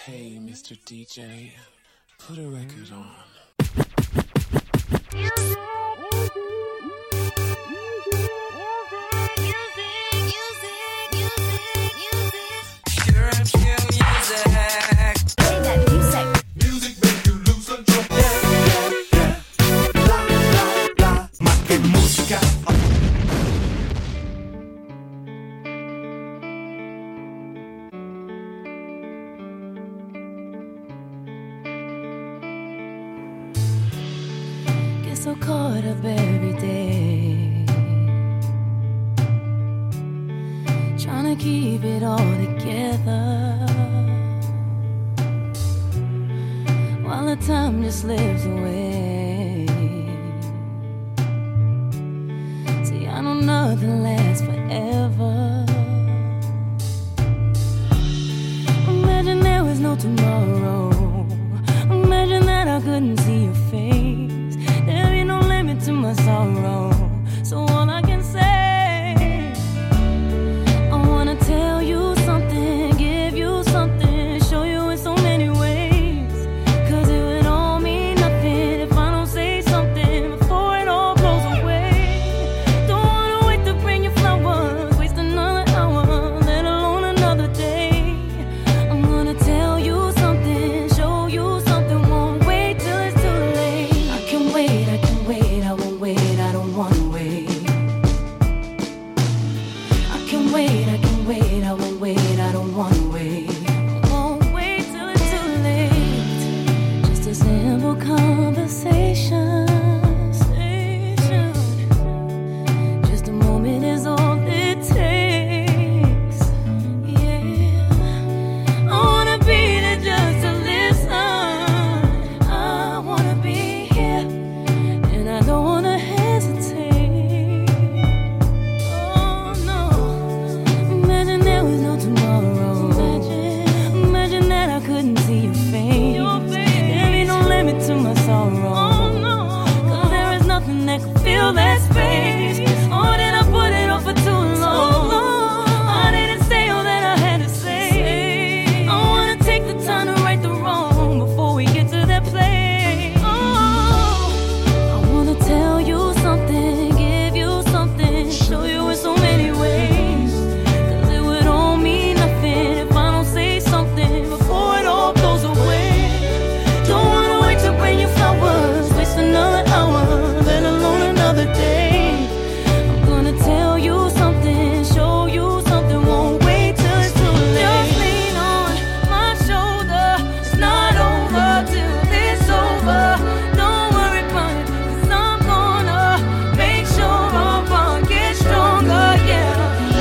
Hey, Mr. DJ, put a record on. Music make you lose control. Bla, bla, bla. Más que música. Get so caught up every day, trying to keep it all together, while the time just slips away. See, I know nothing lasts forever. Imagine there was no tomorrow. Imagine that I couldn't see your face. There be no limit to my sorrow. So all I can say, I wanna tell you something, give you something, show you in so many ways. Cause it would all mean nothing if I don't say something before it all blows away. Don't wanna wait to bring you flowers, waste another hour, let alone another day. I'm gonna tell you something, show you something, won't wait till it's too late. I can wait, I won't wait, I don't wanna wait. I can wait, I won't wait, I don't wanna wait. Won't wait till it's too late. Just a simple conversation. Just a moment is all it takes. Yeah, I wanna be there just to listen. I wanna be here, and I don't wanna hesitate. Oh no, imagine there was no tomorrow. Imagine that I couldn't see your face. There be no limit to my sorrow. Cause there is nothing that can fill that space. Oh, did I put it off for too long? I didn't say all that I had to say. I wanna take the time to right the wrong before we get to that place. Oh, I wanna tell you something, give you something, show you in so many ways. Cause it would all mean nothing if I don't say something before it all blows away. Don't wanna wait to bring you flowers, waste another hour, let alone another day. I'm gonna tell you something, show you something, won't wait till it's too late. Just lean on my shoulder, it's not over till it's over. Don't worry about it, cause I'm gonna make sure our bond gets stronger, yeah.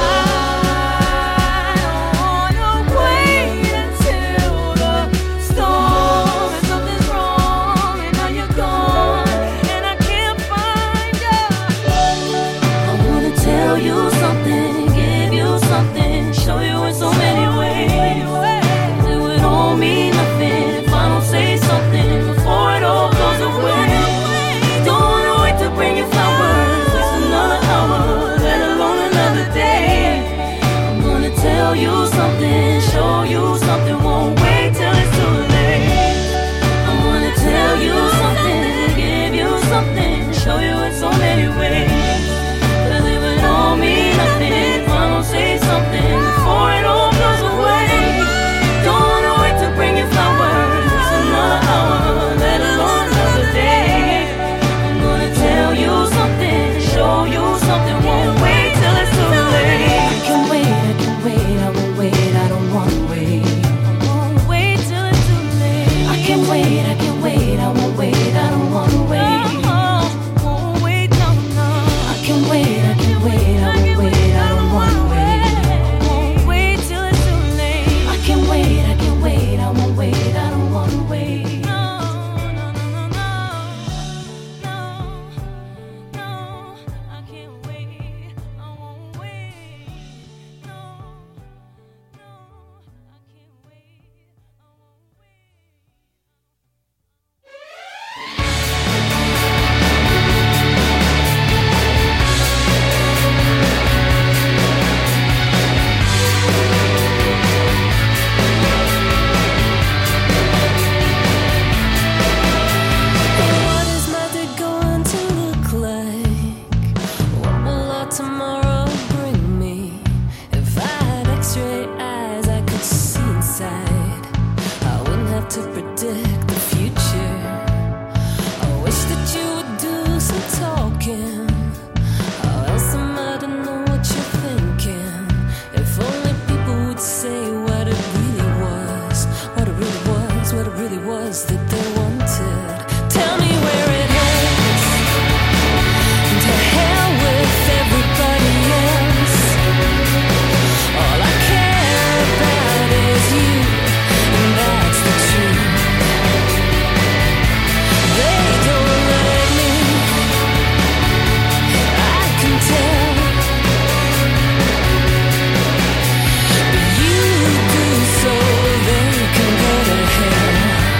I don't wanna wait until the storm and something's wrong and now you're gone and I can't find you. I wanna tell you something, give you something, show you in so many ways. It would all mean nothing if I don't say something before it all goes away. Don't wanna wait to bring you flowers, waste another hour, let alone another day. I'm gonna tell you something, show you something, won't wait till it's too late. I wanna tell you something, give you something, show you in so many ways. Cause it would all mean nothing if I don't say something before it all goes away. Don't wanna wait to bring you to predict the future. I wish that you would do some talking. How else am I to know what you're thinking? If only people would say what it really was, what it really was, what it really was that they wanted. Tell me where it hurts. To hell with everybody else. All I care about is you, and that's the truth. They don't like me, I can tell. But you do so they can go to hell.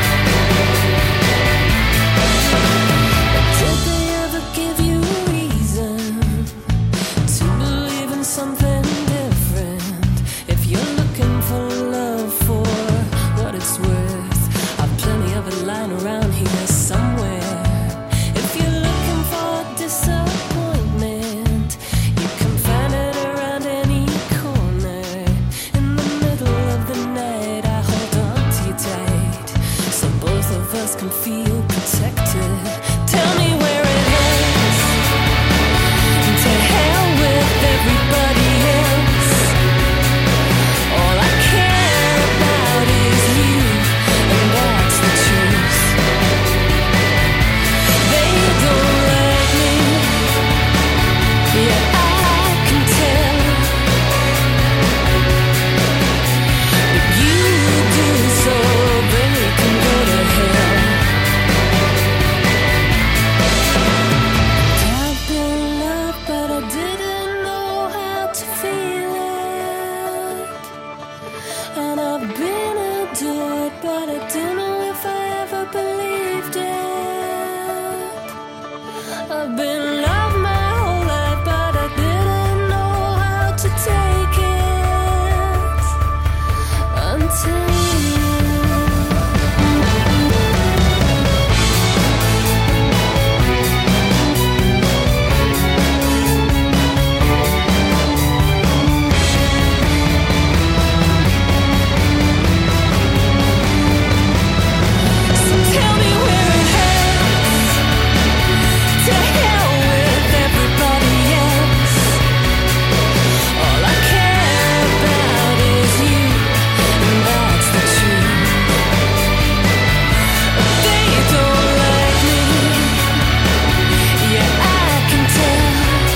Did they ever give you a reason to believe in something different? If you're looking for love for what it's worth, I've plenty of it lying around here somewhere. If you're looking for disappointment, you can find it around any corner. In the middle of the night, I hold on to you tight, so both of us can feel protected. Tell me where it hurts. To hell with everybody else. All I care about is you, and that's the truth. They don't like me, yeah, I can tell. But you do so they can go to hell. I've been loved, but I didn't know how to feel it. And I've been adored, but I don't know if I ever believed it. I've been loved my whole life, but I didn't know how to take it until you. So tell me where it hurts. To hell with everybody else. All I care about is you, and that's the truth. They don't like me, yeah, I can tell.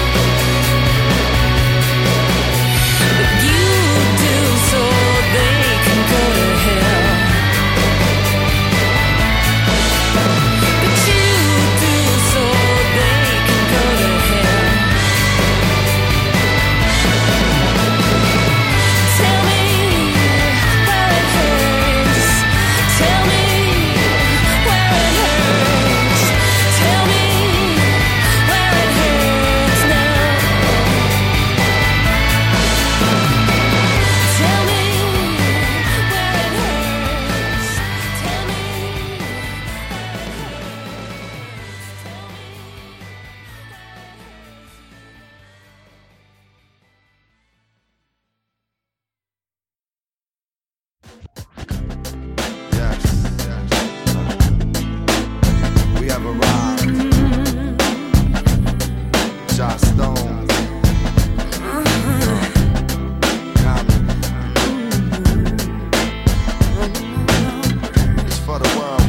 But you do so they can go to hell. But you do so they can go to hell. Tell me where it hurts. Tell me where it hurts. Tell me where it hurts now. Tell me where it hurts. Tell me Yes, yes. We have arrived. Josh Stone. Common. It's for the world.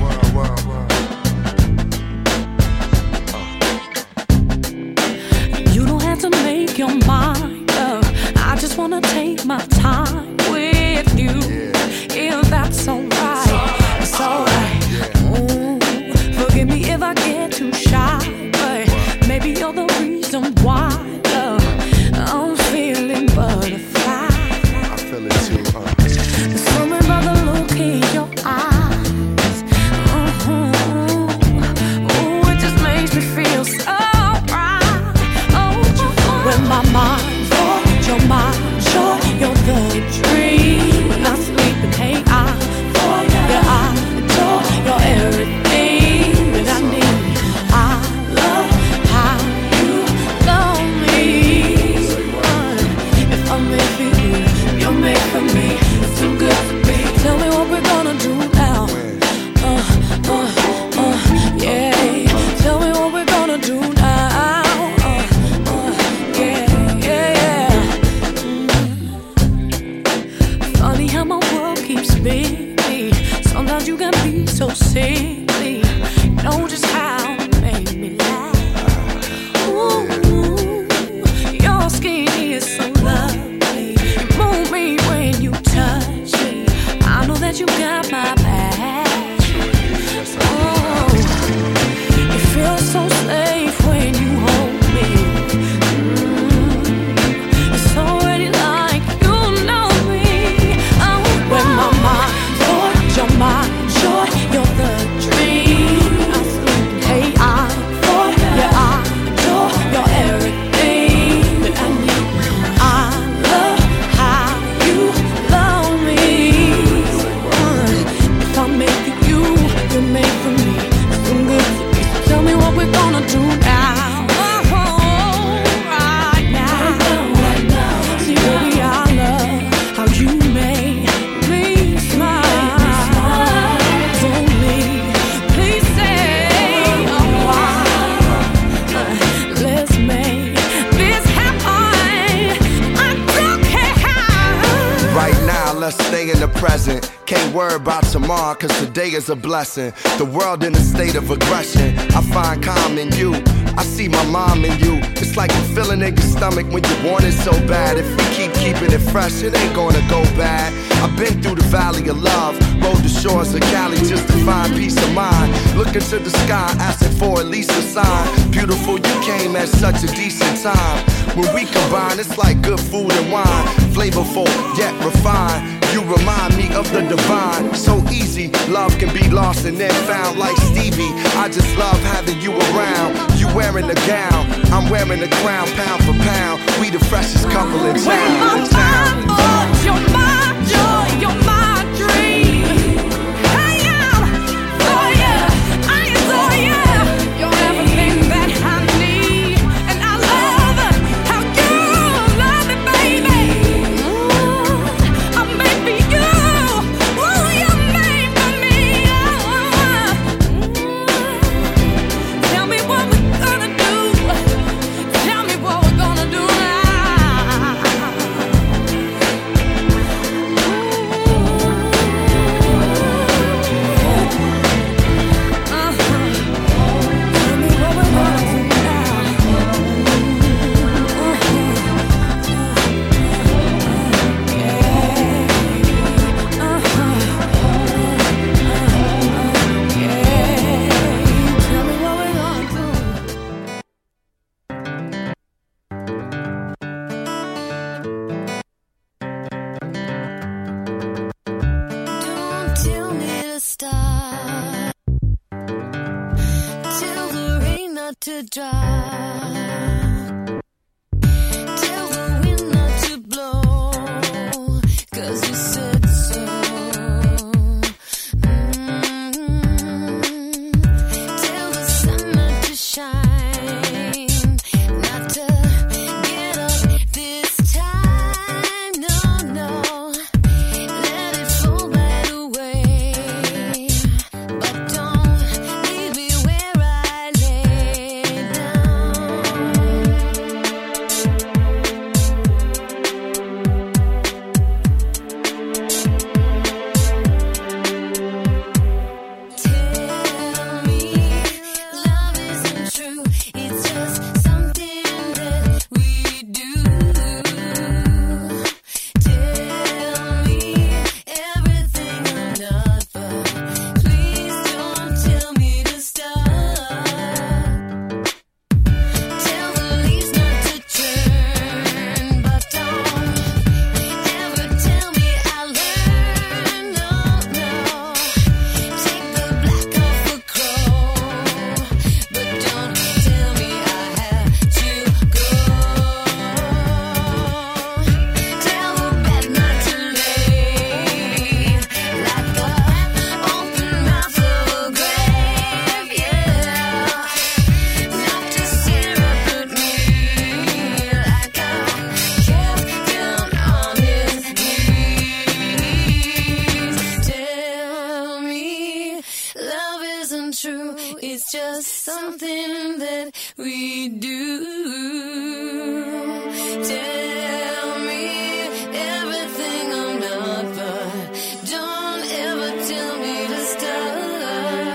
You don't have to make your mind up. I just wanna take my time with you. Yeah. If that's alright, it's alright. Ooh, forgive me if I get too shy, but maybe you're the reason why, love, I'm feeling butterfly. I feel it too, There's something about the look in your eyes. Ooh, it just makes me feel so right. Oh, when my mind's on your mind, sure you're the dream. When I'm sleeping, hey, I'm for you. Yeah, I adore you're everything that I need. I love how you love me. If I'm made for you, you're made for me. It's too good to be. Tell me what we're gonna do now. romantically. You know just how it made me laugh. Ooh, your skin is so lovely. You move me when you touch me. I know that you got my back. Oh, it feels so safe when you hold me. It's already like you know me. Oh, when my mind, Lord, you're my joy, you're the dream. Hey, I'm for yeah, I adore, you're everything that I need. I love how you love me. If I make you, you're made for me. It's so good to me. So tell me what we're gonna do now. Right now. See, baby, I love how you make me smile. Only, please say why. Let's make this happen. I don't care. Right now, let's stay in the present. Can't worry about tomorrow, cause today is a blessing. The world in a state of aggression. I find calm in you. I see my mom in you. It's like a feeling in your stomach when you want it so bad. If we keep keeping it fresh, it ain't gonna go bad. I've been through the valley of love, rode the shores of Cali just to find peace of mind. Looking to the sky, asking for at least a sign. Beautiful, you came at such a decent time. When we combine, it's like good food and wine. Flavorful, yet refined. You remind me of the divine. So easy, love can be lost and then found like Stevie. I just love having you around. You wearing the gown, I'm wearing the crown. Pound for pound, we the freshest couple in town. When my mind, oh, you're my joy, you're my dream. I am for you, I adore you. You're everything that I need, and I love how you love me, baby. I'm made for you. Ooh, you're made for me. Tell me what we're gonna do. Tell me what we're gonna do now. Tell me what we're gonna do Tell me what we're gonna do. Don't tell me to stop. Tell the rain not to drop. Tell the wind not to blow. 'Cause you said so. Tell the sun not to shine. Not to get up this time. No, no. Let it fall right away. But don't leave me where I lay down. It's just something that we do. Tell me everything I'm not, but don't ever tell me to stop.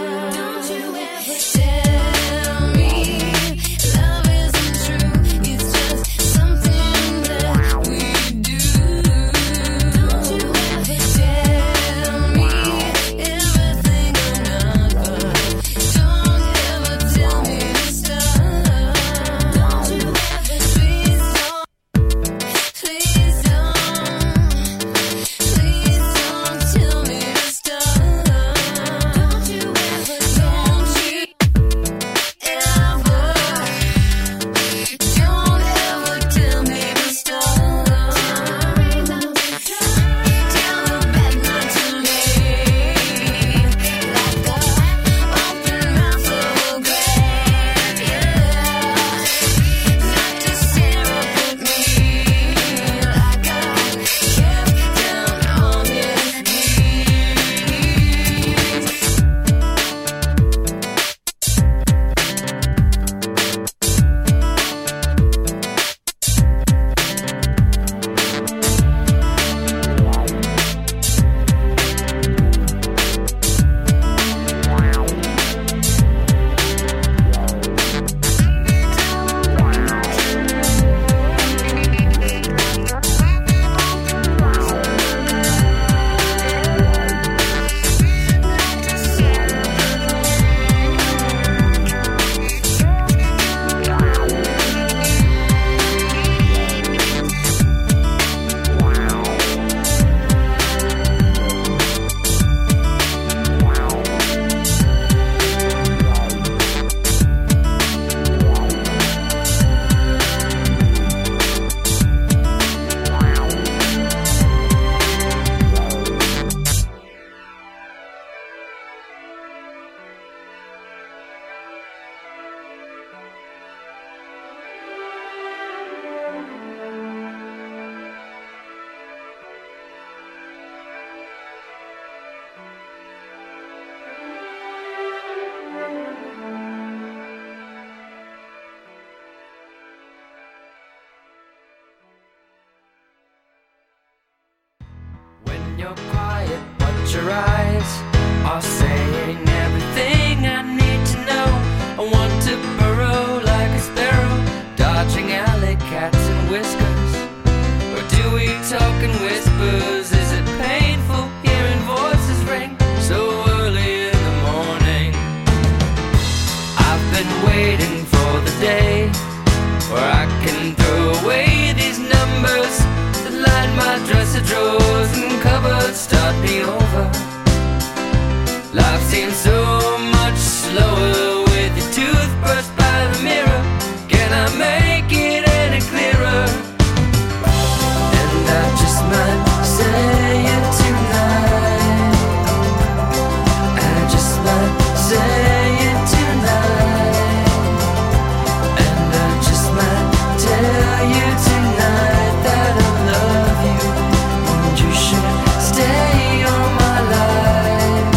you're quiet, but your eyes are saying everything I need to know. I want to burrow like a sparrow, dodging alley cats and whiskers. Or do we talk in whispers? Is it painful hearing voices ring so early in the morning? I've been waiting for the day where I can throw away these numbers that line my dresser drawers and cupboards, start me over. Life seems so much slower with your toothbrush by the mirror. Can I make it any clearer? And I just might say it tonight. I just might say it tonight. And I just might tell you tonight that I love you, and you should stay all my life.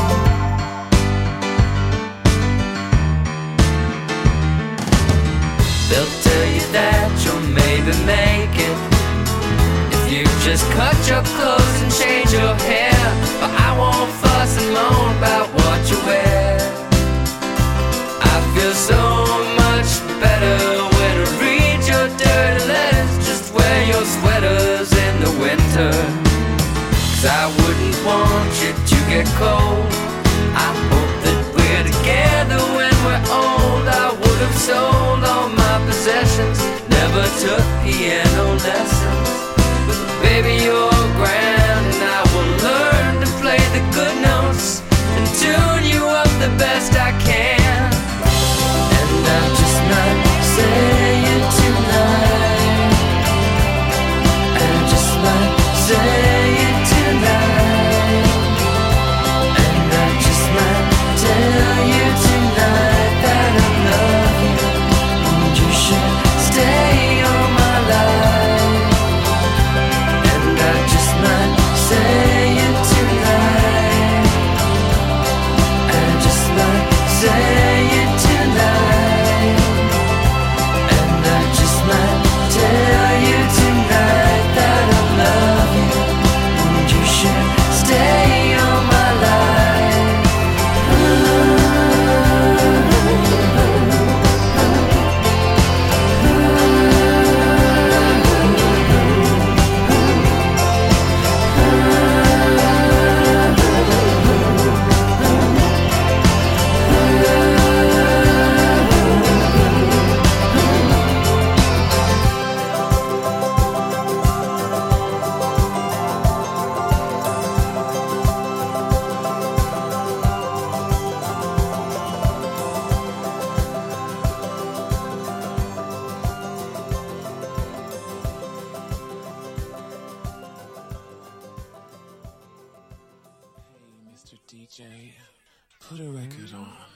They'll tell you that you'll maybe make it if you just cut your clothes and change your hair. But I won't fuss and moan about what you wear. I feel so much better when I read your dirty letters. Just wear your sweaters in the winter, 'cause I wouldn't want you to get cold. I hope that we're together when we're old. I would have sold all my possessions, never took piano lessons. But baby, you're grand, and I will learn to play the good notes and tune you up the best I can. And I just might say it tonight. I just might say it tonight. And I just might tell you tonight that I love you, and you should stay all my life. And I just might say it tonight. I just might say it tonight. And I just might tell you tonight that I love you, and you should stay all my life. Hey, Mr. DJ, put a record on.